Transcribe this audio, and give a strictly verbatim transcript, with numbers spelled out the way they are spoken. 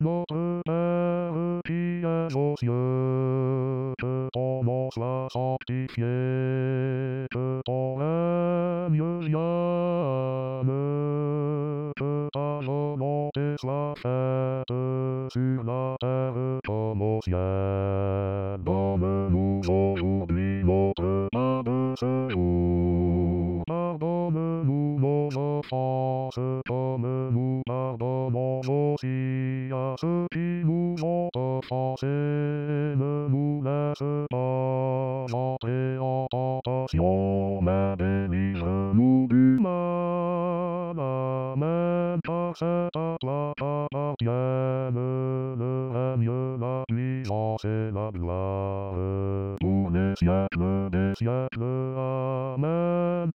Notre Père qui es aux cieux, que ton nom soit sanctifié, que ton règne vienne, que ta volonté soit faite sur la terre comme au ciel. Donne-nous aujourd'hui notre pain de ce jour. Pardonne-nous nos offenses comme nous pardonnons aussi à ceux qui nous ont offensés. Ne nous laisse pas entrer en tentation, mais délivre-nous du mal. Amen. Car c'est à toi qu'appartiennent le règne, la puissance et la gloire pour les siècles des siècles. Amen.